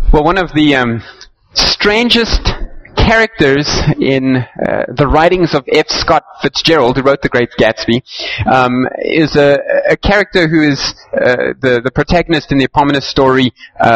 Well, one of the strangest characters in the writings of F. Scott Fitzgerald, who wrote The Great Gatsby, is a character who is the protagonist in the eponymous story,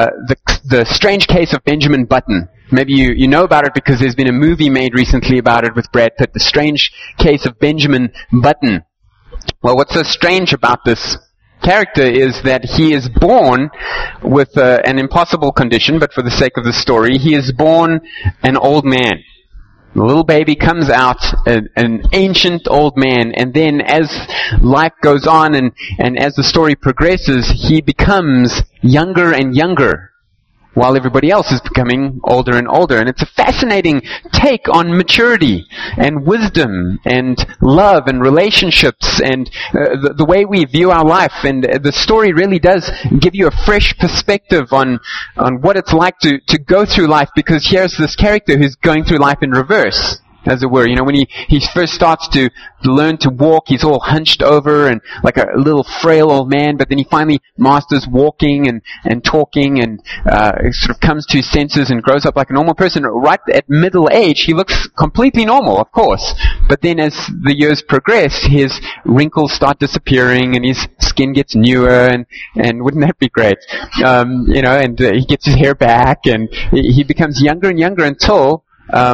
The Strange Case of Benjamin Button. Maybe you know about it because there's been a movie made recently about it with Brad Pitt, The Strange Case of Benjamin Button. Well, what's so strange about this character is that he is born with an impossible condition, but for the sake of the story, he is born an old man. The little baby comes out an ancient old man, and then as life goes on and as the story progresses, he becomes younger and younger, while everybody else is becoming older and older. And it's a fascinating take on maturity and wisdom and love and relationships and the way we view our life. And the story really does give you a fresh perspective on what it's like to go through life, because here's this character who's going through life in reverse, as it were. You know, when he first starts to learn to walk, he's all hunched over and like a little frail old man, but then he finally masters walking and talking and sort of comes to his senses and grows up like a normal person. Right at middle age, he looks completely normal, of course. But then as the years progress, his wrinkles start disappearing and his skin gets newer, and wouldn't that be great? You know, and he gets his hair back, and he becomes younger and younger until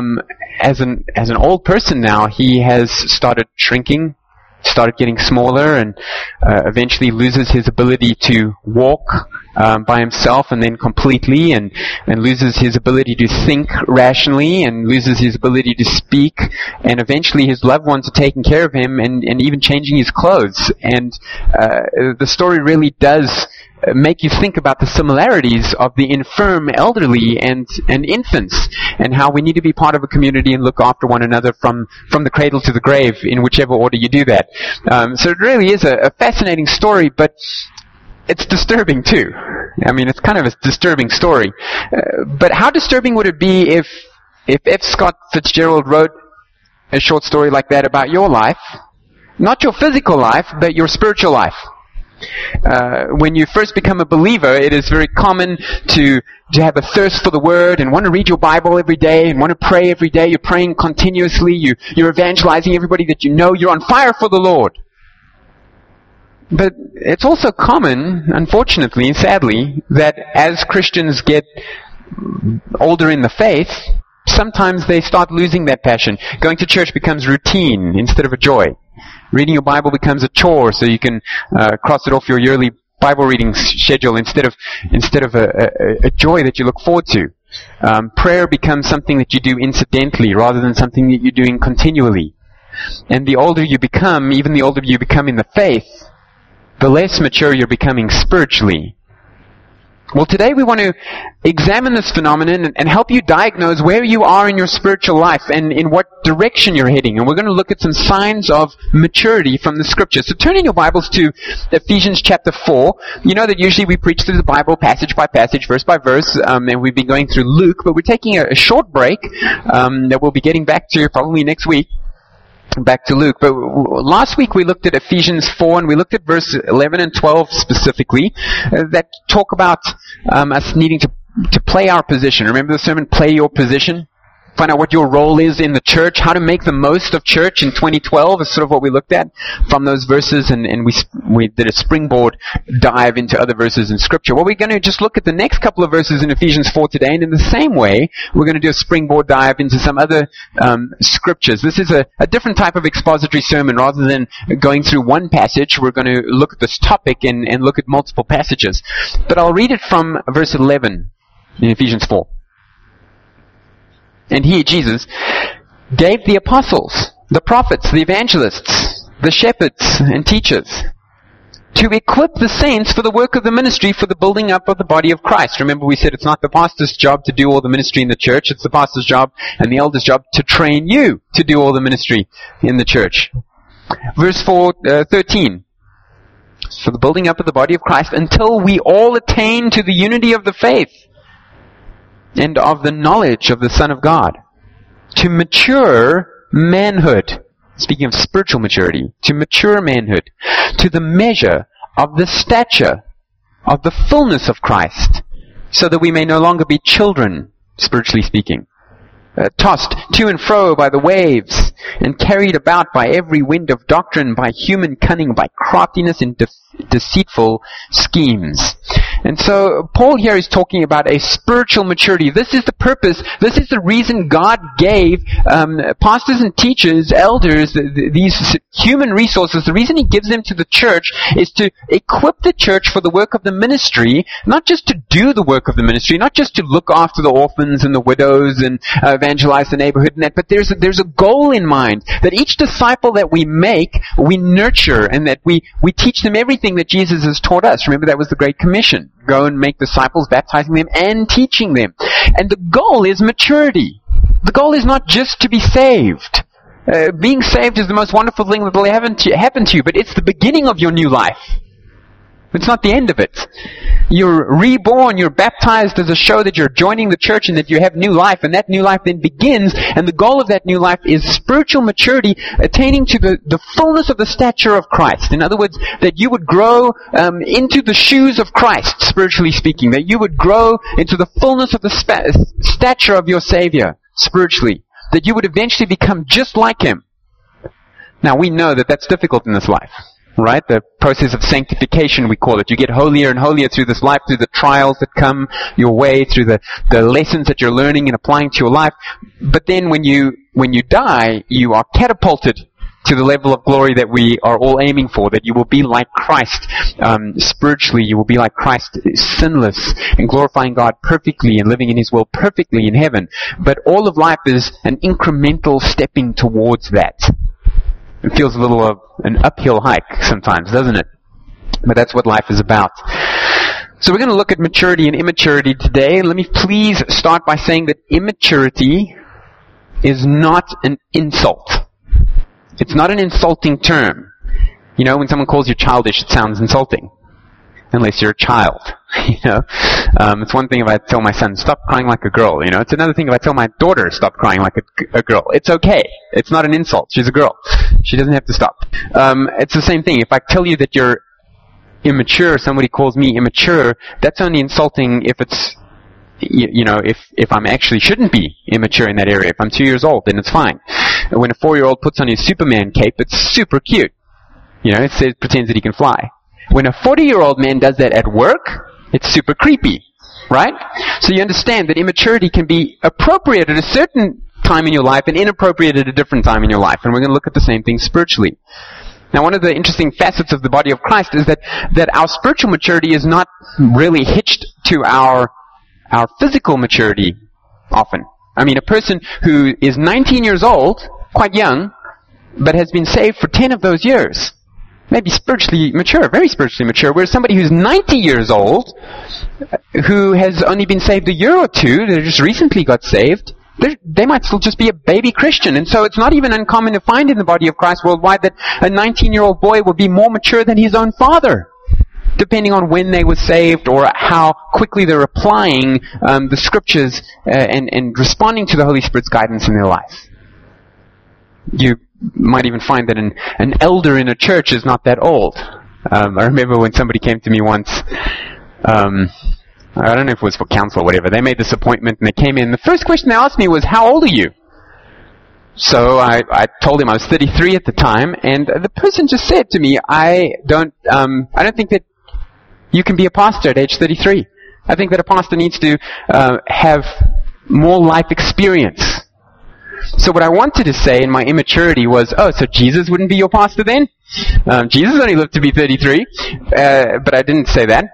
as an old person now, he has started shrinking, started getting smaller, and eventually loses his ability to walk by himself, and then completely, and loses his ability to think rationally, and loses his ability to speak, and eventually his loved ones are taking care of him and even changing his clothes. And the story really does make you think about the similarities of the infirm elderly and infants, and how we need to be part of a community and look after one another from the cradle to the grave, in whichever order you do that. So it really is a fascinating story, but it's disturbing too. I mean, it's kind of a disturbing story. But how disturbing would it be if F. Scott Fitzgerald wrote a short story like that about your life? Not your physical life, but your spiritual life. When you first become a believer, it is very common to have a thirst for the Word and want to read your Bible every day and want to pray every day. You're praying continuously. You're evangelizing everybody that you know. You're on fire for the Lord. But it's also common, unfortunately and sadly, that as Christians get older in the faith, sometimes they start losing that passion. Going to church becomes routine instead of a joy. Reading your Bible becomes a chore, so you can cross it off your yearly Bible reading schedule instead of a joy that you look forward to. Prayer becomes something that you do incidentally rather than something that you're doing continually. And the older you become, even the older you become in the faith, the less mature you're becoming spiritually. Well, today we want to examine this phenomenon and help you diagnose where you are in your spiritual life and in what direction you're heading. And we're going to look at some signs of maturity from the Scripture. So turn in your Bibles to Ephesians chapter 4. You know that usually we preach through the Bible passage by passage, verse by verse, and we've been going through Luke, but we're taking a short break that we'll be getting back to probably next week. Back to Luke. But last week we looked at Ephesians 4, and we looked at verse 11 and 12 specifically, that talk about us needing to play our position. Remember the sermon, Play Your Position? Find out what your role is in the church, how to make the most of church in 2012 is sort of what we looked at from those verses, and we did a springboard dive into other verses in Scripture. Well, we're going to just look at the next couple of verses in Ephesians 4 today, and in the same way, we're going to do a springboard dive into some other Scriptures. This is a different type of expository sermon. Rather than going through one passage, we're going to look at this topic and look at multiple passages. But I'll read it from verse 11 in Ephesians 4. And he, Jesus, gave the apostles, the prophets, the evangelists, the shepherds and teachers to equip the saints for the work of the ministry, for the building up of the body of Christ. Remember, we said it's not the pastor's job to do all the ministry in the church. It's the pastor's job and the elder's job to train you to do all the ministry in the church. Verse 13. For the building up of the body of Christ until we all attain to the unity of the faith and of the knowledge of the Son of God, to mature manhood. Speaking of spiritual maturity, to mature manhood, to the measure of the stature of the fullness of Christ, so that we may no longer be children, spiritually speaking, tossed to and fro by the waves, and carried about by every wind of doctrine, by human cunning, by craftiness and deceitful schemes. And so Paul here is talking about a spiritual maturity. This is the purpose, this is the reason God gave pastors and teachers, elders, these human resources. The reason He gives them to the church is to equip the church for the work of the ministry, not just to do the work of the ministry, not just to look after the orphans and the widows and evangelize the neighborhood and that, but there's a goal in mind, that each disciple that we make, we nurture, and that we teach them everything that Jesus has taught us. Remember, that was the Great Commission. Go and make disciples, baptizing them and teaching them. And the goal is maturity. The goal is not just to be saved. Being saved is the most wonderful thing that will happen to you, but it's the beginning of your new life. It's not the end of it. You're reborn, you're baptized as a show that you're joining the church and that you have new life, and that new life then begins, and the goal of that new life is spiritual maturity, attaining to the fullness of the stature of Christ. In other words, that you would grow into the shoes of Christ, spiritually speaking, that you would grow into the fullness of the stature of your Savior, spiritually, that you would eventually become just like Him. Now, we know that that's difficult in this life. Right? The process of sanctification, we call it. You get holier and holier through this life, through the trials that come your way, through the lessons that you're learning and applying to your life. But then when you die, you are catapulted to the level of glory that we are all aiming for, that you will be like Christ spiritually. You will be like Christ, sinless, and glorifying God perfectly and living in His will perfectly in heaven. But all of life is an incremental stepping towards that. It feels a little of an uphill hike sometimes, doesn't it? But that's what life is about. So we're going to look at maturity and immaturity today. Let me please start by saying that immaturity is not an insult. It's not an insulting term. You know, when someone calls you childish, it sounds insulting. Unless you're a child, you know. It's one thing if I tell my son, stop crying like a girl, you know. It's another thing if I tell my daughter, stop crying like a girl. It's okay. It's not an insult. She's a girl. She doesn't have to stop. It's the same thing. If I tell you that you're immature, somebody calls me immature, that's only insulting if it's, you know, if I'm actually shouldn't be immature in that area. If I'm 2 years old, then it's fine. When a 4-year-old puts on his Superman cape, it's super cute. You know, it pretends that he can fly. When a 40-year-old man does that at work, it's super creepy, right? So you understand that immaturity can be appropriate at a certain time in your life and inappropriate at a different time in your life. And we're going to look at the same thing spiritually. Now, one of the interesting facets of the body of Christ is that our spiritual maturity is not really hitched to our physical maturity often. I mean, a person who is 19 years old, quite young, but has been saved for 10 of those years, maybe spiritually mature, very spiritually mature, whereas somebody who's 90 years old, who has only been saved a year or two, they just recently got saved, they might still just be a baby Christian. And so it's not even uncommon to find in the body of Christ worldwide that a 19-year-old boy will be more mature than his own father, depending on when they were saved or how quickly they're applying the Scriptures and responding to the Holy Spirit's guidance in their life. You might even find that an elder in a church is not that old. I remember when somebody came to me once, I don't know if it was for counsel or whatever, they made this appointment and they came in. The first question they asked me was, how old are you? So I told him I was 33 at the time, and the person just said to me, I don't think that you can be a pastor at age 33. I think that a pastor needs to have more life experience. So what I wanted to say in my immaturity was, so Jesus wouldn't be your pastor then? Jesus only lived to be 33. But I didn't say that.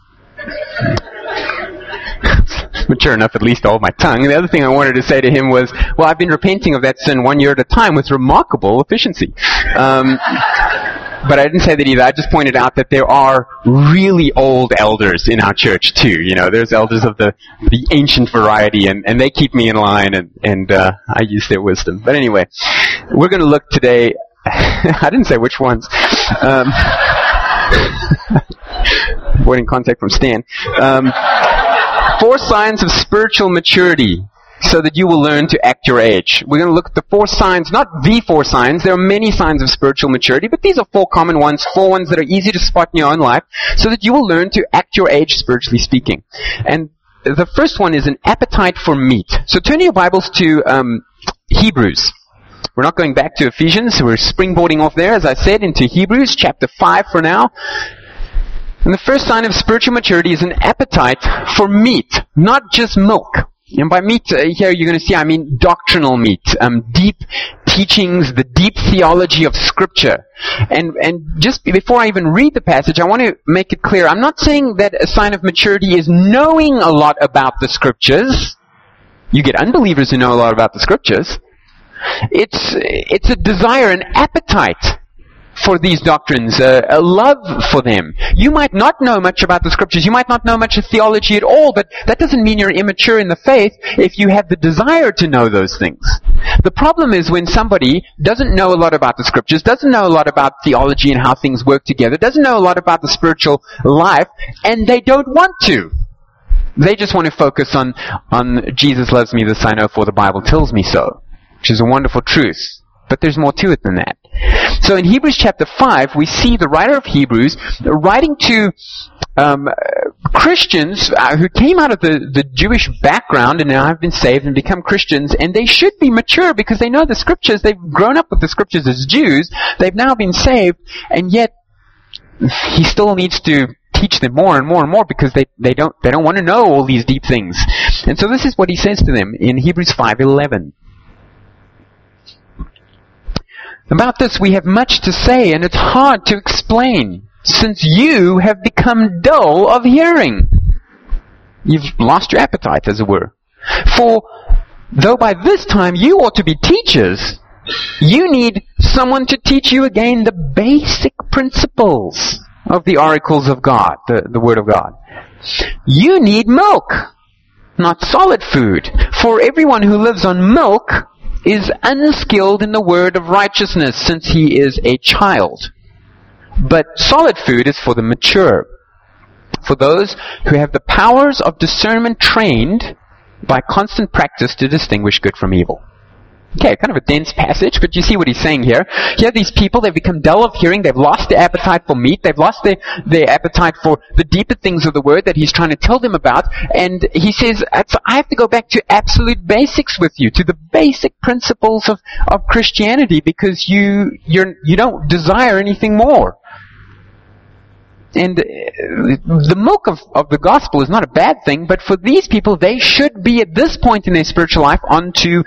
Mature enough at least to hold my tongue. The other thing I wanted to say to him was, well, I've been repenting of that sin 1 year at a time with remarkable efficiency. But I didn't say that either. I just pointed out that there are really old elders in our church too. You know, there's elders of the ancient variety, and they keep me in line, and I use their wisdom. But anyway, we're going to look today. I didn't say which ones. Avoiding contact from Stan. 4 signs of spiritual maturity, so that you will learn to act your age. We're going to look at the 4 signs, not the 4 signs. There are many signs of spiritual maturity, but these are 4 common ones, 4 ones that are easy to spot in your own life, so that you will learn to act your age, spiritually speaking. And the first one is an appetite for meat. So turn your Bibles to Hebrews. We're not going back to Ephesians. We're springboarding off there, as I said, into Hebrews chapter 5 for now. And the first sign of spiritual maturity is an appetite for meat, not just milk. And by meat, here you're going to see, I mean doctrinal meat, deep teachings, the deep theology of Scripture. And just before I even read the passage, I want to make it clear, I'm not saying that a sign of maturity is knowing a lot about the Scriptures. You get unbelievers who know a lot about the Scriptures. It's a desire, an appetite for these doctrines, a love for them. You might not know much about the Scriptures, you might not know much of theology at all, but that doesn't mean you're immature in the faith if you have the desire to know those things. The problem is when somebody doesn't know a lot about the Scriptures, doesn't know a lot about theology and how things work together, doesn't know a lot about the spiritual life, and they don't want to. They just want to focus on Jesus loves me, this I know, for the Bible tells me so, which is a wonderful truth. But there's more to it than that. So in Hebrews chapter 5, we see the writer of Hebrews writing to Christians who came out of the Jewish background and now have been saved and become Christians, and they should be mature because they know the Scriptures. They've grown up with the Scriptures as Jews. They've now been saved, and yet he still needs to teach them more and more and more because they don't want to know all these deep things. And so this is what he says to them in Hebrews 5:11. About this we have much to say, and it's hard to explain, since you have become dull of hearing. You've lost your appetite, as it were. For though by this time you ought to be teachers, you need someone to teach you again the basic principles of the oracles of God, the Word of God. You need milk, not solid food. For everyone who lives on milk is unskilled in the word of righteousness, since he is a child. But solid food is for the mature, for those who have the powers of discernment trained by constant practice to distinguish good from evil. Okay, kind of a dense passage, but you see what he's saying here. Here these people, they've become dull of hearing, they've lost their appetite for meat, they've lost their appetite for the deeper things of the Word that he's trying to tell them about, and he says, I have to go back to absolute basics with you, to the basic principles of Christianity, because you don't desire anything more. And the milk of the gospel is not a bad thing, but for these people, they should be at this point in their spiritual life onto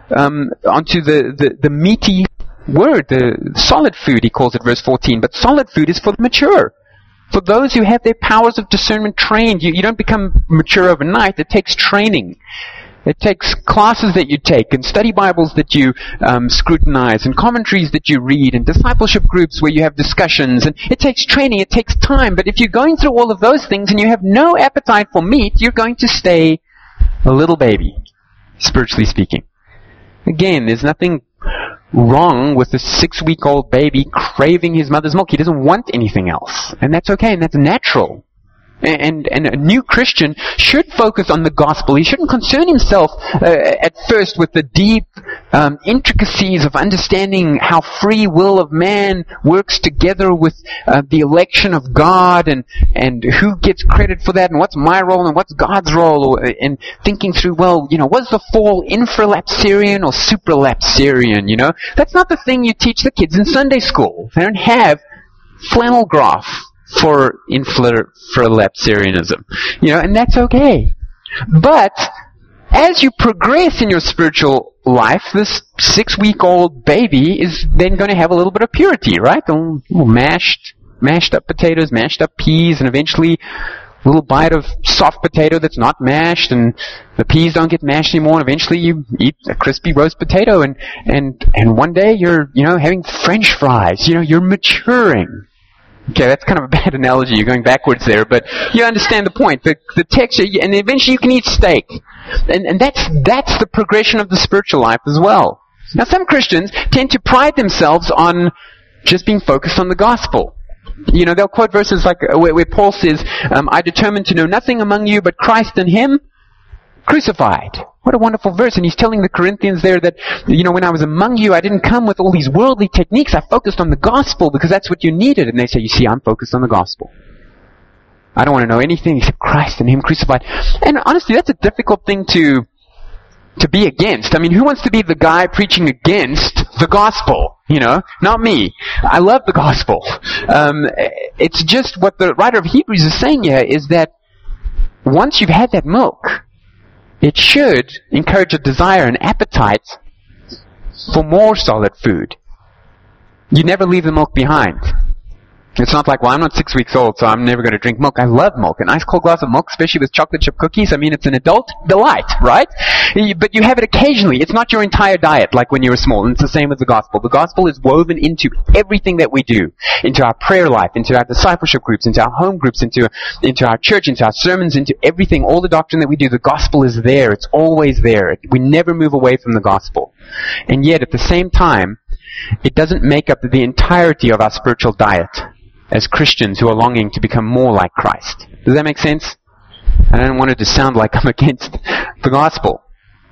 the meaty word, the solid food, he calls it, verse 14. But solid food is for the mature, for those who have their powers of discernment trained. You don't become mature overnight. It takes training. It takes classes that you take, and study Bibles that you scrutinize, and commentaries that you read, and discipleship groups where you have discussions. And it takes training, it takes time. But if you're going through all of those things and you have no appetite for meat, you're going to stay a little baby, spiritually speaking. Again, there's nothing wrong with a 6-week-old baby craving his mother's milk. He doesn't want anything else. And that's okay, and that's natural. And a new Christian should focus on the gospel. He shouldn't concern himself at first with the deep intricacies of understanding how free will of man works together with the election of God, and who gets credit for that, and what's my role and what's God's role, and thinking through, was the fall infralapsarian or supralapsarian? That's not the thing you teach the kids in Sunday school. They don't have flannel graph for infralapsarianism, and that's okay. But as you progress in your spiritual life, this 6-week-old baby is then going to have a little bit of purity, right? A little mashed up potatoes, mashed up peas, and eventually a little bite of soft potato that's not mashed, and the peas don't get mashed anymore, and eventually you eat a crispy roast potato, and one day you're, having French fries. You're maturing. Okay, that's kind of a bad analogy. You're going backwards there, but you understand the point. The texture, and eventually you can eat steak. And that's the progression of the spiritual life as well. Now, some Christians tend to pride themselves on just being focused on the gospel. They'll quote verses like where Paul says, I determined to know nothing among you but Christ and Him crucified. What a wonderful verse. And he's telling the Corinthians there that, when I was among you, I didn't come with all these worldly techniques. I focused on the gospel because that's what you needed. And they say, you see, I'm focused on the gospel. I don't want to know anything except Christ and Him crucified. And honestly, that's a difficult thing to be against. I mean, who wants to be the guy preaching against the gospel? Not me. I love the gospel. It's just what the writer of Hebrews is saying here is that once you've had that milk, it should encourage a desire, an appetite for more solid food. You never leave the milk behind. It's not like, well, I'm not 6 weeks old, so I'm never going to drink milk. I love milk. A nice cold glass of milk, especially with chocolate chip cookies. I mean, it's an adult delight, right? But you have it occasionally. It's not your entire diet like when you were small. And it's the same with the gospel. The gospel is woven into everything that we do. Into our prayer life, into our discipleship groups, into our home groups, into our church, into our sermons, into everything. All the doctrine that we do, the gospel is there. It's always there. We never move away from the gospel. And yet, at the same time, it doesn't make up the entirety of our spiritual diet as Christians who are longing to become more like Christ. Does that make sense? I don't want it to sound like I'm against the gospel.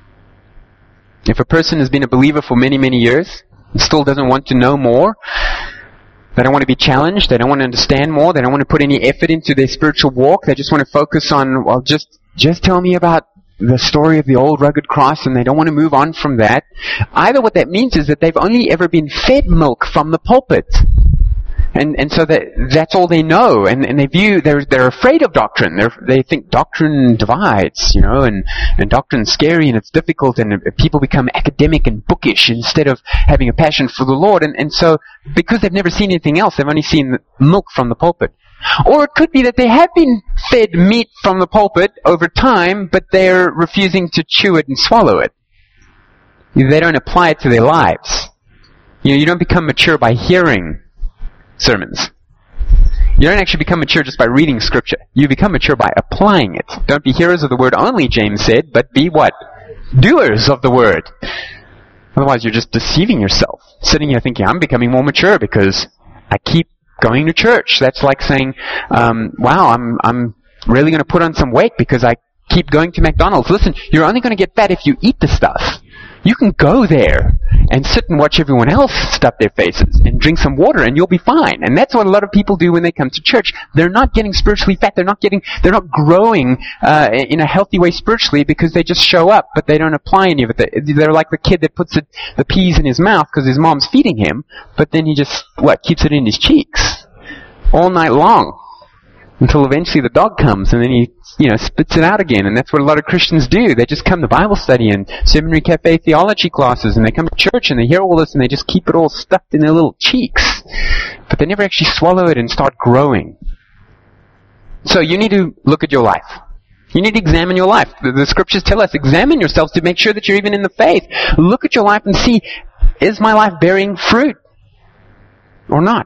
If a person has been a believer for many, many years and still doesn't want to know more, they don't want to be challenged, they don't want to understand more, they don't want to put any effort into their spiritual walk, they just want to focus on, well, just tell me about the story of the old rugged cross, and they don't want to move on from that. Either what that means is that they've only ever been fed milk from the pulpit. And so that's all they know, and they're afraid of doctrine. They think doctrine divides, and doctrine's scary and it's difficult, and people become academic and bookish instead of having a passion for the Lord. And so because they've never seen anything else, they've only seen milk from the pulpit. Or it could be that they have been fed meat from the pulpit over time, but they're refusing to chew it and swallow it. They don't apply it to their lives. You don't become mature by hearing sermons. You don't actually become mature just by reading scripture. You become mature by applying it. Don't be hearers of the word only, James said, but be what? Doers of the word. Otherwise you're just deceiving yourself. Sitting here thinking, I'm becoming more mature because I keep going to church. That's like saying, wow, I'm really going to put on some weight because I keep going to McDonald's. Listen, you're only going to get fat if you eat the stuff. You can go there and sit and watch everyone else stuff their faces and drink some water and you'll be fine. And that's what a lot of people do when they come to church. They're not getting spiritually fat. They're not growing in a healthy way spiritually because they just show up, but they don't apply any of it. They're like the kid that puts the peas in his mouth because his mom's feeding him, but then he just, keeps it in his cheeks all night long until eventually the dog comes and then he spits it out again. And that's what a lot of Christians do. They just come to Bible study and seminary cafe theology classes, and they come to church and they hear all this and they just keep it all stuffed in their little cheeks. But they never actually swallow it and start growing. So you need to look at your life. You need to examine your life. The scriptures tell us, examine yourselves to make sure that you're even in the faith. Look at your life and see, is my life bearing fruit or not?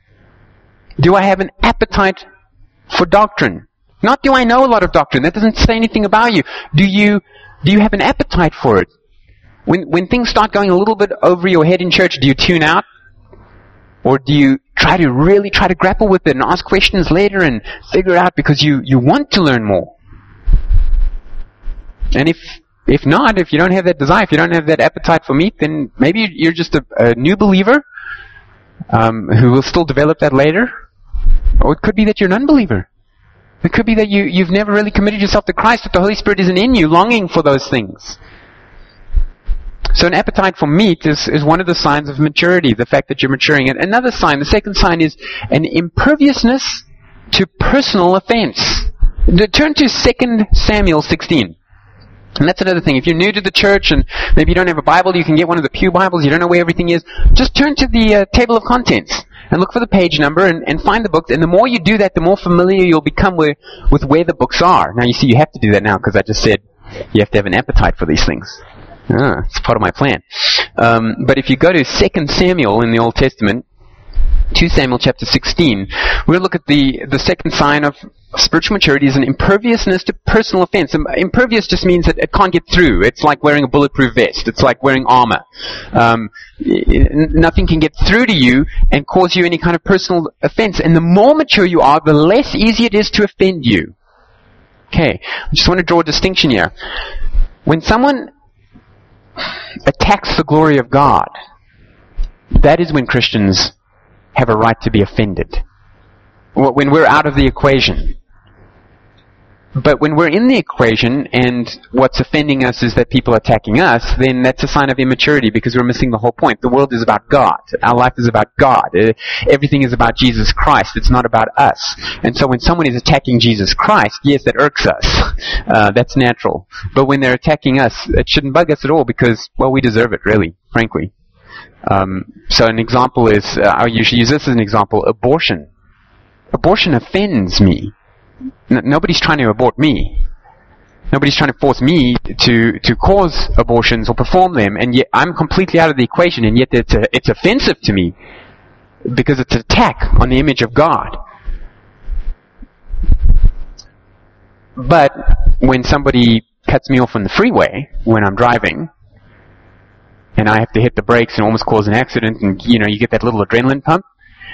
Do I have an appetite for doctrine? Not do I know a lot of doctrine. That doesn't say anything about you. Do you have an appetite for it? When things start going a little bit over your head in church, do you tune out? Or do you try to grapple with it and ask questions later and figure it out because you want to learn more? And if not, if you don't have that desire, if you don't have that appetite for meat, then maybe you're just a new believer who will still develop that later. Or it could be that you're an unbeliever. It could be that you've never really committed yourself to Christ, that the Holy Spirit isn't in you, longing for those things. So an appetite for meat is one of the signs of maturity, the fact that you're maturing. And another sign, the second sign, is an imperviousness to personal offense. Turn to 2 Samuel 16. And that's another thing. If you're new to the church and maybe you don't have a Bible, you can get one of the Pew Bibles, you don't know where everything is, just turn to the table of contents and look for the page number and find the books. And the more you do that, the more familiar you'll become with where the books are. Now you see, you have to do that now because I just said you have to have an appetite for these things. It's part of my plan. But if you go to 2 Samuel in the Old Testament, 2 Samuel chapter 16, we'll look at the second sign of spiritual maturity is an imperviousness to personal offense. Impervious just means that it can't get through. It's like wearing a bulletproof vest. It's like wearing armor. Nothing can get through to you and cause you any kind of personal offense. And the more mature you are, the less easy it is to offend you. Okay, I just want to draw a distinction here. When someone attacks the glory of God, that is when Christians have a right to be offended. When we're out of the equation. But when we're in the equation and what's offending us is that people are attacking us, then that's a sign of immaturity because we're missing the whole point. The world is about God. Our life is about God. Everything is about Jesus Christ. It's not about us. And so when someone is attacking Jesus Christ, yes, that irks us. That's natural. But when they're attacking us, it shouldn't bug us at all because, well, we deserve it, really, frankly. So an example is, I usually use this as an example, abortion. Abortion offends me. Nobody's trying to abort me. Nobody's trying to force me to cause abortions or perform them, and yet I'm completely out of the equation, and yet it's offensive to me because it's an attack on the image of God. But when somebody cuts me off on the freeway when I'm driving, and I have to hit the brakes and almost cause an accident, and you get that little adrenaline pump,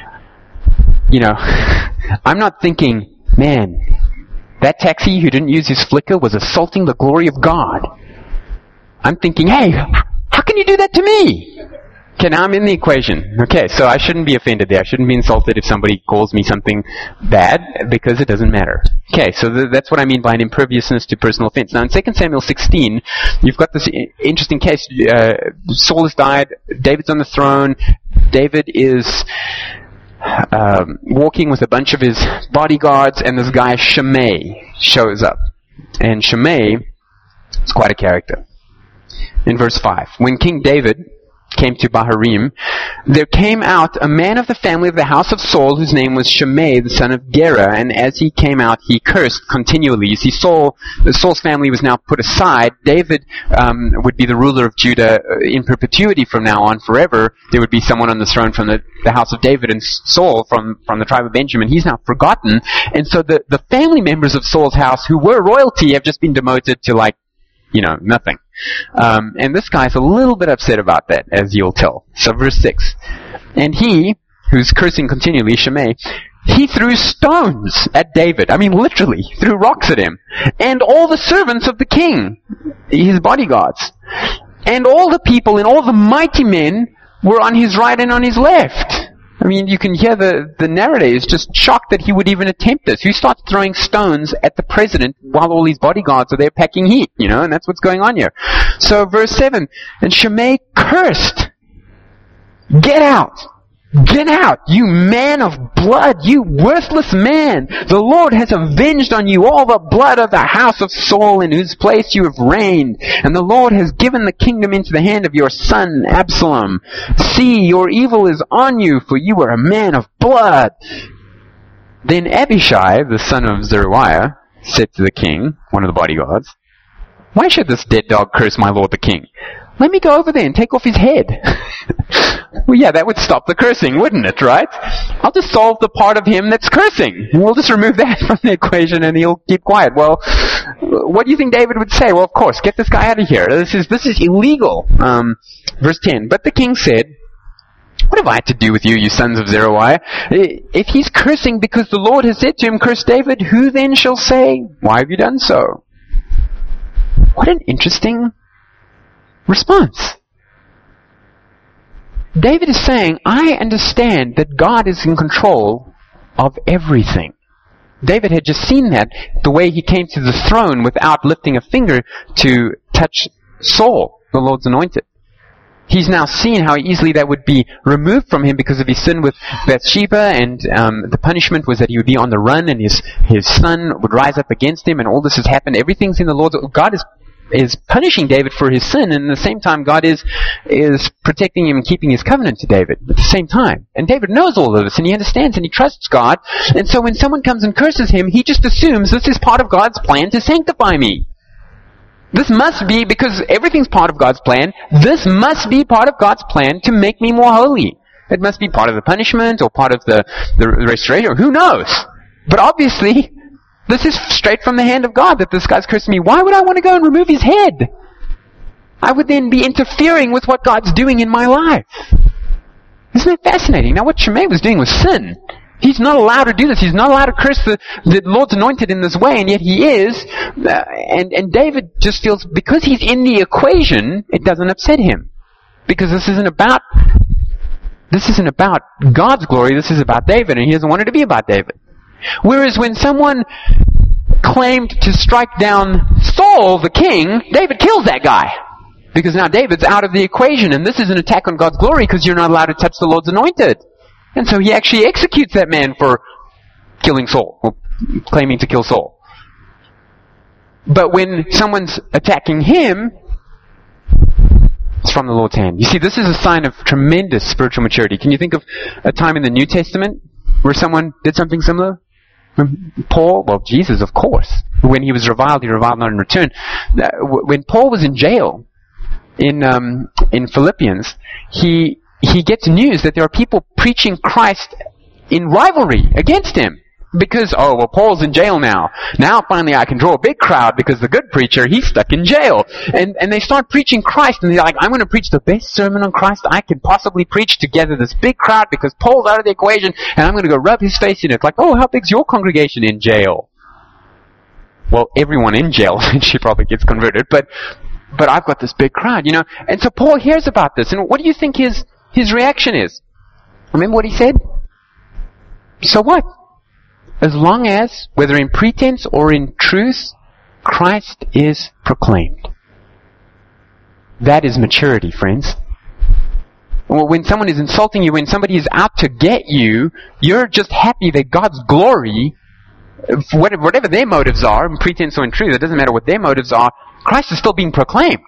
I'm not thinking, man, that taxi who didn't use his flicker was assaulting the glory of God. I'm thinking, hey, how can you do that to me? Okay, now I'm in the equation. Okay, so I shouldn't be offended there. I shouldn't be insulted if somebody calls me something bad because it doesn't matter. Okay, so that's what I mean by an imperviousness to personal offense. Now in 2 Samuel 16, you've got this interesting case. Saul has died. David's on the throne. David is walking with a bunch of his bodyguards, and this guy Shimei shows up. And Shimei is quite a character. In verse 5, when King David came to Bahurim, there came out a man of the family of the house of Saul, whose name was Shimei, the son of Gera, and as he came out, he cursed continually. You see, Saul's family was now put aside. David would be the ruler of Judah in perpetuity from now on, forever. There would be someone on the throne from the house of David, and Saul from the tribe of Benjamin. He's now forgotten, and so the family members of Saul's house, who were royalty, have just been demoted to nothing. And this guy's a little bit upset about that, as you'll tell. So verse 6. And he, who's cursing continually, Shimei, he threw stones at David. I mean, literally, threw rocks at him. And all the servants of the king, his bodyguards. And all the people and all the mighty men were on his right and on his left. I mean, you can hear the narrator is just shocked that he would even attempt this. Who starts throwing stones at the president while all these bodyguards are there packing heat, and that's what's going on here. So verse 7, and Shimei cursed. Get out! Get out, you man of blood, you worthless man! The Lord has avenged on you all the blood of the house of Saul, in whose place you have reigned. And the Lord has given the kingdom into the hand of your son Absalom. See, your evil is on you, for you are a man of blood. Then Abishai, the son of Zeruiah, said to the king, one of the bodyguards, why should this dead dog curse my lord the king? Let me go over there and take off his head. Well, yeah, that would stop the cursing, wouldn't it, right? I'll just solve the part of him that's cursing. And we'll just remove that from the equation and he'll keep quiet. Well, what do you think David would say? Well, of course, get this guy out of here. This is illegal. Verse 10, but the king said, what have I to do with you, you sons of Zeruiah? If he's cursing because the Lord has said to him, curse David, who then shall say, why have you done so? What an interesting response. David is saying, I understand that God is in control of everything. David had just seen that, the way he came to the throne without lifting a finger to touch Saul, the Lord's anointed. He's now seen how easily that would be removed from him because of his sin with Bathsheba, and the punishment was that he would be on the run, and his son would rise up against him, and all this has happened. Everything's in the Lord's... God is punishing David for his sin, and at the same time God is protecting him and keeping his covenant to David at the same time. And David knows all of this, and he understands, and he trusts God. And so when someone comes and curses him, he just assumes this is part of God's plan to sanctify me. This must be, because everything's part of God's plan, this must be part of God's plan to make me more holy. It must be part of the punishment or part of the restoration, or who knows. But obviously, this is straight from the hand of God that this guy's cursing me. Why would I want to go and remove his head? I would then be interfering with what God's doing in my life. Isn't that fascinating? Now what Shimei was doing was sin. He's not allowed to do this. He's not allowed to curse the Lord's anointed in this way, and yet he is. And David just feels, because he's in the equation, it doesn't upset him. Because this isn't about God's glory, this is about David, and he doesn't want it to be about David. Whereas when someone claimed to strike down Saul, the king, David kills that guy. Because now David's out of the equation, and this is an attack on God's glory because you're not allowed to touch the Lord's anointed. And so he actually executes that man for killing Saul, or claiming to kill Saul. But when someone's attacking him, it's from the Lord's hand. You see, this is a sign of tremendous spiritual maturity. Can you think of a time in the New Testament where someone did something similar? Paul, well, Jesus, of course. When he was reviled, he reviled not in return. When Paul was in jail in Philippians, he gets news that there are people preaching Christ in rivalry against him. Because, Paul's in jail now. Now finally I can draw a big crowd because the good preacher, he's stuck in jail. And they start preaching Christ, and they're like, I'm going to preach the best sermon on Christ I can possibly preach to gather this big crowd because Paul's out of the equation, and I'm going to go rub his face in it. Like, how big's your congregation in jail? Well, everyone in jail eventually probably gets converted, but I've got this big crowd, And so Paul hears about this, and what do you think his reaction is? Remember what he said? So what? As long as, whether in pretense or in truth, Christ is proclaimed. That is maturity, friends. When someone is insulting you, when somebody is out to get you, you're just happy that God's glory, whatever their motives are, in pretense or in truth, it doesn't matter what their motives are, Christ is still being proclaimed.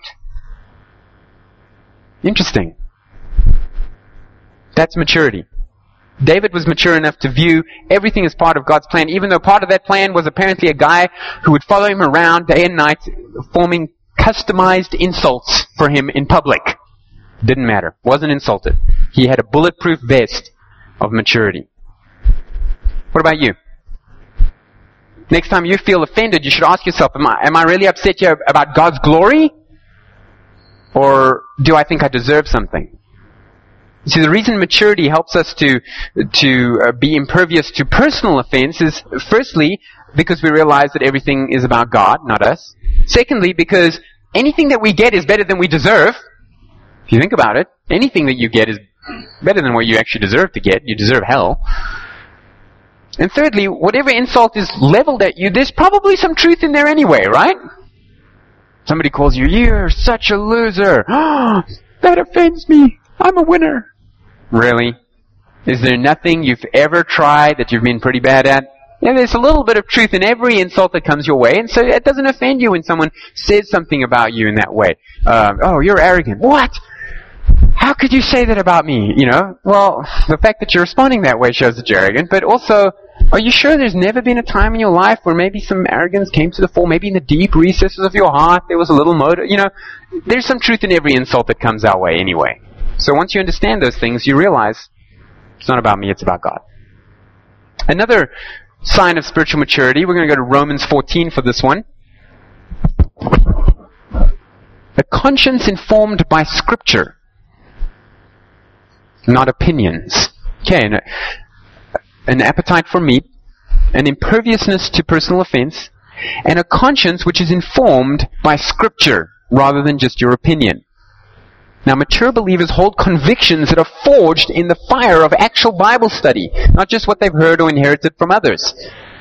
Interesting. That's maturity. David was mature enough to view everything as part of God's plan, even though part of that plan was apparently a guy who would follow him around day and night, forming customized insults for him in public. Didn't matter. Wasn't insulted. He had a bulletproof vest of maturity. What about you? Next time you feel offended, you should ask yourself, am I really upset here about God's glory? Or do I think I deserve something? You see, the reason maturity helps us to be impervious to personal offense is, firstly, because we realize that everything is about God, not us. Secondly, because anything that we get is better than we deserve. If you think about it, anything that you get is better than what you actually deserve to get. You deserve hell. And thirdly, whatever insult is leveled at you, there's probably some truth in there anyway, right? Somebody calls you, you're such a loser. That offends me. I'm a winner. Really? Is there nothing you've ever tried that you've been pretty bad at? Yeah, there's a little bit of truth in every insult that comes your way, and so it doesn't offend you when someone says something about you in that way. You're arrogant. What? How could you say that about me? Well, the fact that you're responding that way shows that you're arrogant, but also, are you sure there's never been a time in your life where maybe some arrogance came to the fore? Maybe in the deep recesses of your heart there was a little motive. There's some truth in every insult that comes our way anyway. So once you understand those things, you realize it's not about me, it's about God. Another sign of spiritual maturity, we're going to go to Romans 14 for this one. A conscience informed by Scripture, not opinions. Okay, an appetite for meat, an imperviousness to personal offense, and a conscience which is informed by Scripture rather than just your opinion. Now, mature believers hold convictions that are forged in the fire of actual Bible study, not just what they've heard or inherited from others.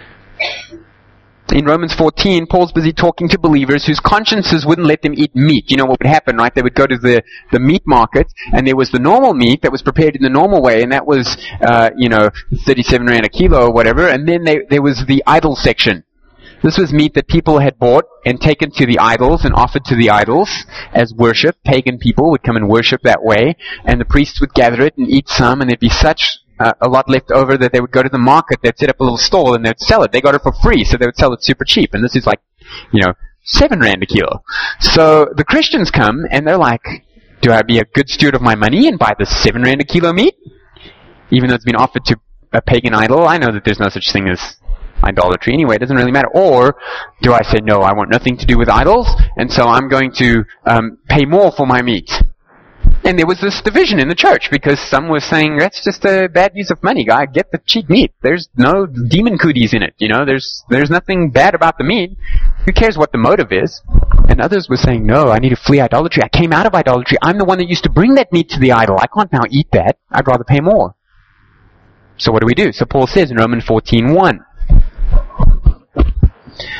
In Romans 14, Paul's busy talking to believers whose consciences wouldn't let them eat meat. You know what would happen, right? They would go to the meat market, and there was the normal meat that was prepared in the normal way, and that was, 37 rand a kilo or whatever, and then there was the idol section. This was meat that people had bought and taken to the idols and offered to the idols as worship. Pagan people would come and worship that way, and the priests would gather it and eat some, and there'd be such a lot left over that they would go to the market, they'd set up a little stall, and they'd sell it. They got it for free, so they would sell it super cheap, and this is like, 7 rand a kilo. So the Christians come, and they're like, do I be a good steward of my money and buy the 7 rand a kilo meat? Even though it's been offered to a pagan idol, I know that there's no such thing as idolatry anyway, it doesn't really matter. Or do I say, no, I want nothing to do with idols, and so I'm going to pay more for my meat? And there was this division in the church, because some were saying, that's just a bad use of money, guy. Get the cheap meat. There's no demon cooties in it, There's nothing bad about the meat. Who cares what the motive is? And others were saying, no, I need to flee idolatry. I came out of idolatry. I'm the one that used to bring that meat to the idol. I can't now eat that. I'd rather pay more. So what do we do? So Paul says in Romans 14:1,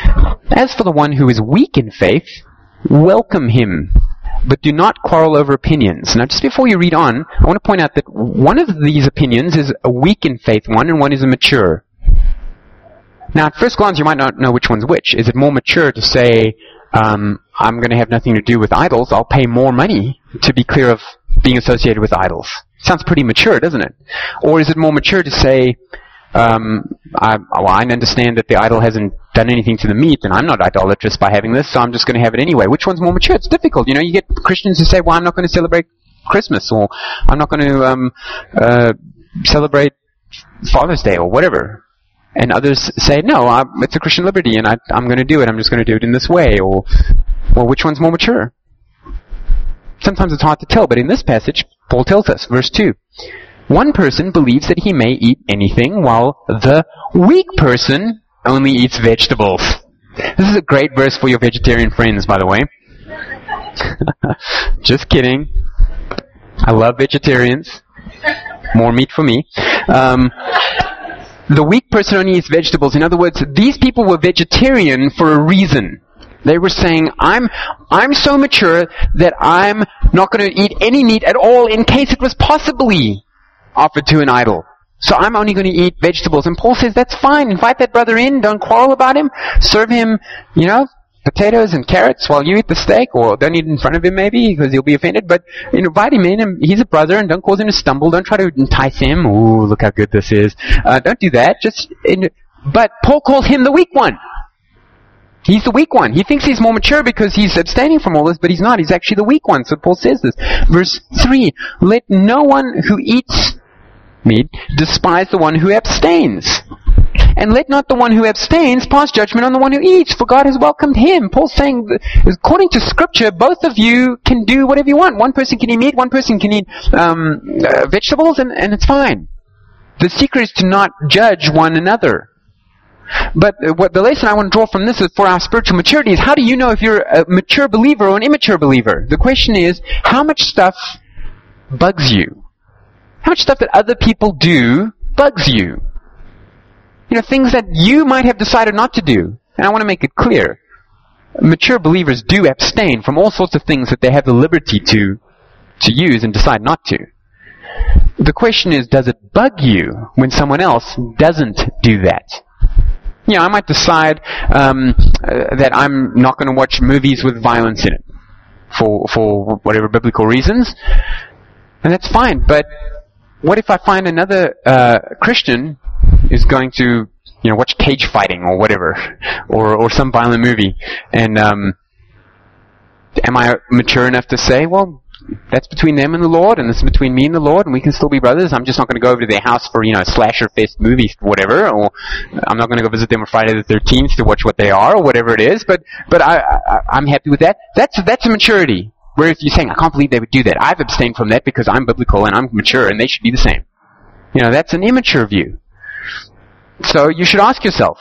As for the one who is weak in faith, welcome him, but do not quarrel over opinions. Now, just before you read on, I want to point out that one of these opinions is a weak in faith one, and one is a mature. Now, at first glance, you might not know which one's which. Is it more mature to say, I'm going to have nothing to do with idols, I'll pay more money to be clear of being associated with idols? Sounds pretty mature, doesn't it? Or is it more mature to say, I understand that the idol hasn't done anything to the meat, and I'm not idolatrous by having this, so I'm just going to have it anyway. Which one's more mature? It's difficult. You know, you get Christians who say, well, I'm not going to celebrate Christmas, or I'm not going to celebrate Father's Day, or whatever. And others say, no, it's a Christian liberty, and I'm going to do it. I'm just going to do it in this way. Or, well, which one's more mature? Sometimes it's hard to tell, but in this passage, Paul tells us, verse 2, one person believes that he may eat anything, while the weak person only eats vegetables. This is a great verse for your vegetarian friends, by the way. Just kidding. I love vegetarians. More meat for me. The weak person only eats vegetables. In other words, these people were vegetarian for a reason. They were saying, I'm so mature that I'm not going to eat any meat at all in case it was possibly offered to an idol. So I'm only going to eat vegetables. And Paul says, that's fine. Invite that brother in. Don't quarrel about him. Serve him, potatoes and carrots while you eat the steak, or don't eat in front of him maybe because he'll be offended, but invite him in, and he's a brother, and don't cause him to stumble. Don't try to entice him. Ooh, look how good this is. Don't do that. But Paul calls him the weak one. He's the weak one. He thinks he's more mature because he's abstaining from all this, but he's not. He's actually the weak one. So Paul says this. Verse 3, let no one who eats meat despise the one who abstains. And let not the one who abstains pass judgment on the one who eats, for God has welcomed him. Paul's saying, according to Scripture, both of you can do whatever you want. One person can eat meat, one person can eat vegetables, and it's fine. The secret is to not judge one another. But what the lesson I want to draw from this is for our spiritual maturity is, how do you know if you're a mature believer or an immature believer? The question is, how much stuff bugs you? How much stuff that other people do bugs you? Things that you might have decided not to do. And I want to make it clear. Mature believers do abstain from all sorts of things that they have the liberty to use and decide not to. The question is, does it bug you when someone else doesn't do that? I might decide that I'm not going to watch movies with violence in it for whatever biblical reasons. And that's fine. But what if I find another Christian is going to, watch cage fighting or whatever, or some violent movie, and am I mature enough to say, well, that's between them and the Lord, and this is between me and the Lord, and we can still be brothers. I'm just not going to go over to their house for, slasher fest movies, whatever, or I'm not going to go visit them on Friday the 13th to watch what they are, or whatever it is, but I'm happy with that. That's a maturity. Where if you're saying, I can't believe they would do that, I've abstained from that because I'm biblical and I'm mature and they should be the same. That's an immature view. So you should ask yourself,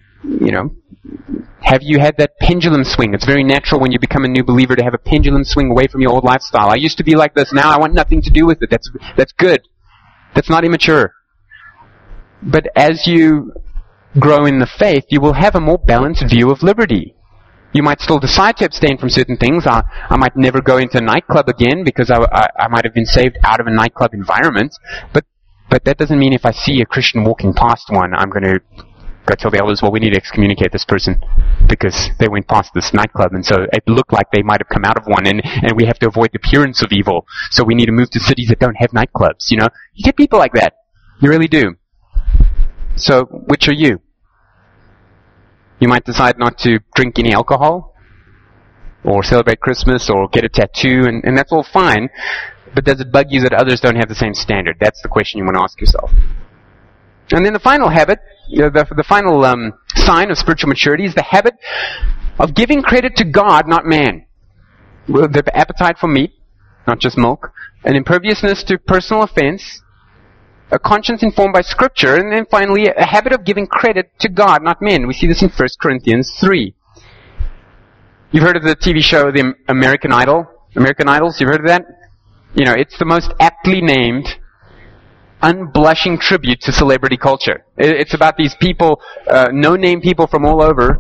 have you had that pendulum swing? It's very natural when you become a new believer to have a pendulum swing away from your old lifestyle. I used to be like this, now I want nothing to do with it. That's good. That's not immature. But as you grow in the faith, you will have a more balanced view of liberty. You might still decide to abstain from certain things. I might never go into a nightclub again because I might have been saved out of a nightclub environment. But that doesn't mean if I see a Christian walking past one, I'm going to go tell the elders, well, we need to excommunicate this person because they went past this nightclub, and so it looked like they might have come out of one, and we have to avoid the appearance of evil, so we need to move to cities that don't have nightclubs. You get people like that. You really do. So, which are you? You might decide not to drink any alcohol, or celebrate Christmas, or get a tattoo, and that's all fine. But does it bug you that others don't have the same standard? That's the question you want to ask yourself. And then the final habit, the final sign of spiritual maturity is the habit of giving credit to God, not man. The appetite for meat, not just milk, an imperviousness to personal offense, a conscience informed by Scripture, and then finally a habit of giving credit to God, not men. We see this in 1 Corinthians 3. You've heard of the TV show, The American Idol? American Idols, you've heard of that? It's the most aptly named, unblushing tribute to celebrity culture. It's about these people, no-name people from all over,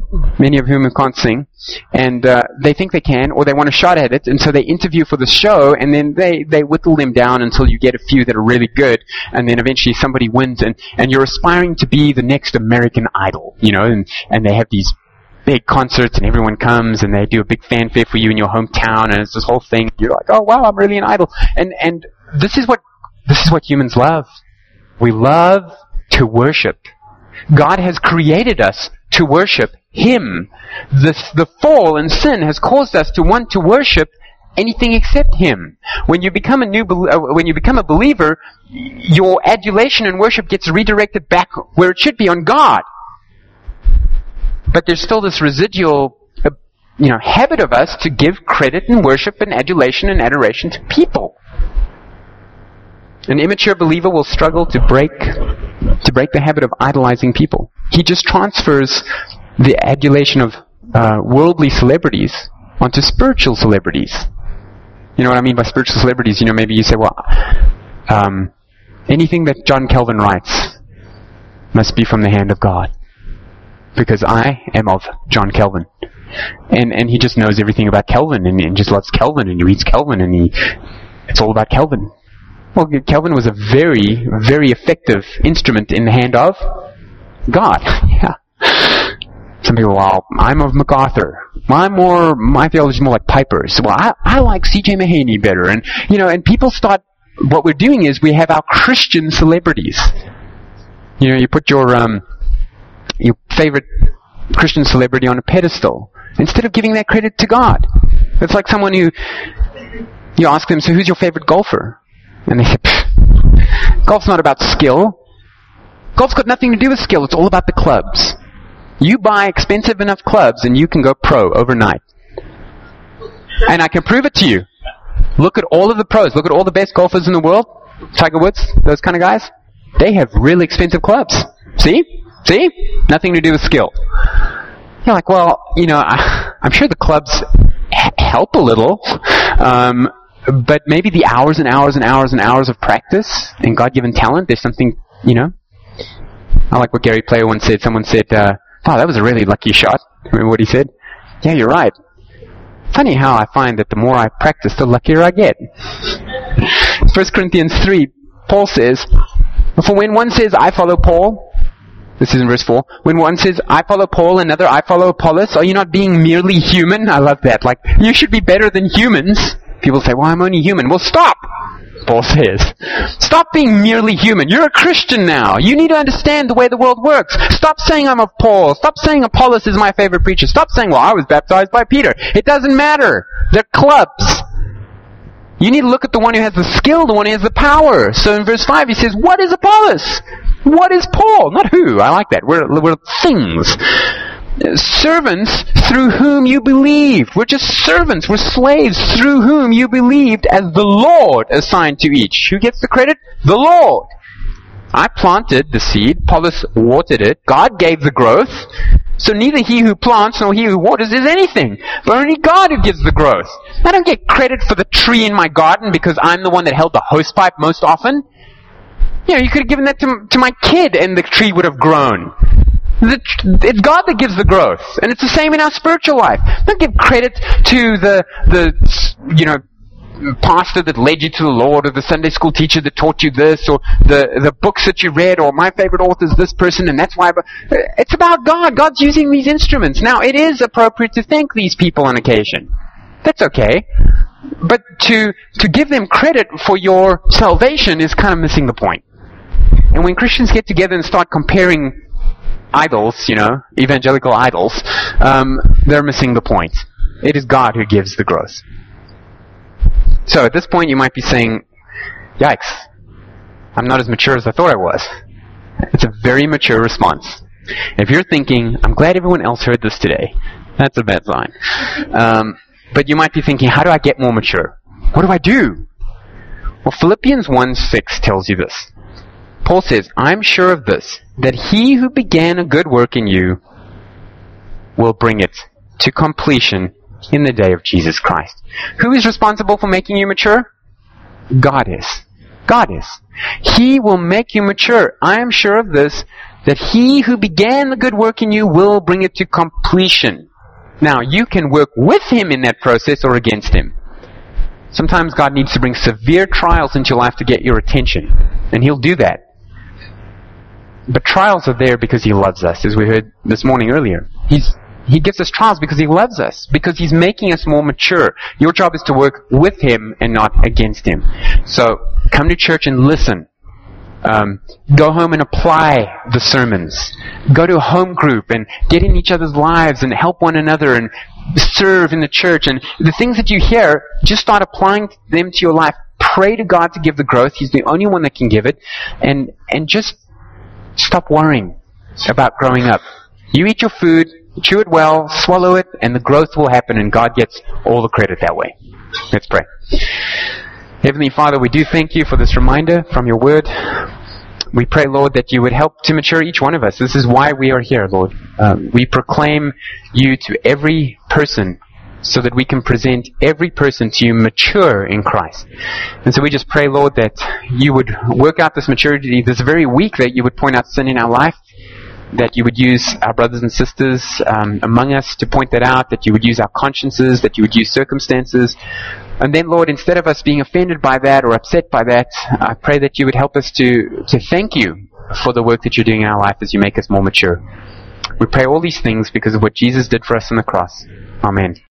many of whom can't sing, and they think they can, or they want a shot at it, and so they interview for the show, and then they whittle them down until you get a few that are really good, and then eventually somebody wins, and you're aspiring to be the next American Idol, and they have these big concerts, and everyone comes, and they do a big fanfare for you in your hometown, and it's this whole thing. You're like, oh wow, I'm really an idol. And this is what humans love. We love to worship. God has created us to worship Him. The fall and sin has caused us to want to worship anything except Him. When you become a believer, your adulation and worship gets redirected back where it should be, on God. But there's still this residual, habit of us to give credit and worship and adulation and adoration to people. An immature believer will struggle to break the habit of idolizing people. He just transfers the adulation of worldly celebrities onto spiritual celebrities. You know what I mean by spiritual celebrities? Maybe you say, well, anything that John Calvin writes must be from the hand of God, because I am of John Calvin. And he just knows everything about Calvin, and just loves Calvin, and he reads Calvin, and it's all about Calvin. Well, Calvin was a very, very effective instrument in the hand of God. Yeah. Some people, well, I'm of MacArthur. My theology is more like Piper's. Well, I like C.J. Mahaney better. And people start, what we're doing is we have our Christian celebrities. You put your favorite Christian celebrity on a pedestal instead of giving that credit to God. It's like someone who, you ask them, so who's your favorite golfer? And they say, golf's not about skill. Golf's got nothing to do with skill. It's all about the clubs. You buy expensive enough clubs and you can go pro overnight. And I can prove it to you. Look at all of the pros. Look at all the best golfers in the world. Tiger Woods, those kind of guys. They have really expensive clubs. See? Nothing to do with skill. You're like, well, I'm sure the clubs help a little. But maybe the hours and hours and hours and hours of practice and God-given talent, there's something, I like what Gary Player once said. Someone said, wow, that was a really lucky shot. Remember what he said? Yeah, you're right. Funny how I find that the more I practice, the luckier I get. 1 Corinthians 3, Paul says, for when one says, I follow Paul, this is in verse 4, when one says, I follow Paul, another, I follow Apollos, are you not being merely human? I love that. Like, you should be better than humans. People say, well, I'm only human. Well, stop, Paul says. Stop being merely human. You're a Christian now. You need to understand the way the world works. Stop saying I'm of Paul. Stop saying Apollos is my favorite preacher. Stop saying, well, I was baptized by Peter. It doesn't matter. They're clubs. You need to look at the one who has the skill, the one who has the power. So in verse 5 he says, what is Apollos? What is Paul? Not who. I like that. We're things. Servants through whom you believed. We're just servants. We're slaves through whom you believed, as the Lord assigned to each. Who gets the credit? The Lord. I planted the seed. Apollos watered it. God gave the growth. So neither he who plants nor he who waters is anything, but only God who gives the growth. I don't get credit for the tree in my garden because I'm the one that held the hosepipe most often. You could have given that to my kid and the tree would have grown. It's God that gives the growth. And it's the same in our spiritual life. Don't give credit to the pastor that led you to the Lord, or the Sunday school teacher that taught you this, or the books that you read, or my favorite author is this person, and that's why. It's about God. God's using these instruments. Now, it is appropriate to thank these people on occasion. That's okay. But to give them credit for your salvation is kind of missing the point. And when Christians get together and start comparing idols, evangelical idols, they're missing the point. It is God who gives the growth. So at this point you might be saying, yikes, I'm not as mature as I thought I was. It's a very mature response. If you're thinking, I'm glad everyone else heard this today, that's a bad sign. But you might be thinking, how do I get more mature? What do I do? Well, Philippians 1:6 tells you this. Paul says, I'm sure of this, that he who began a good work in you will bring it to completion in the day of Jesus Christ. Who is responsible for making you mature? God is. God is. He will make you mature. I am sure of this, that he who began the good work in you will bring it to completion. Now, you can work with him in that process or against him. Sometimes God needs to bring severe trials into your life to get your attention, and he'll do that. But trials are there because he loves us, as we heard this morning earlier. He gives us trials because he loves us, because he's making us more mature. Your job is to work with him and not against him. So, come to church and listen. Go home and apply the sermons. Go to a home group and get in each other's lives and help one another and serve in the church. And the things that you hear, just start applying them to your life. Pray to God to give the growth. He's the only one that can give it. And just stop worrying about growing up. You eat your food, chew it well, swallow it, and the growth will happen, and God gets all the credit that way. Let's pray. Heavenly Father, we do thank you for this reminder from your word. We pray, Lord, that you would help to mature each one of us. This is why we are here, Lord. We proclaim you to every person so that we can present every person to you mature in Christ. And so we just pray, Lord, that you would work out this maturity this very week, that you would point out sin in our life, that you would use our brothers and sisters among us to point that out, that you would use our consciences, that you would use circumstances. And then, Lord, instead of us being offended by that or upset by that, I pray that you would help us to thank you for the work that you're doing in our life as you make us more mature. We pray all these things because of what Jesus did for us on the cross. Amen.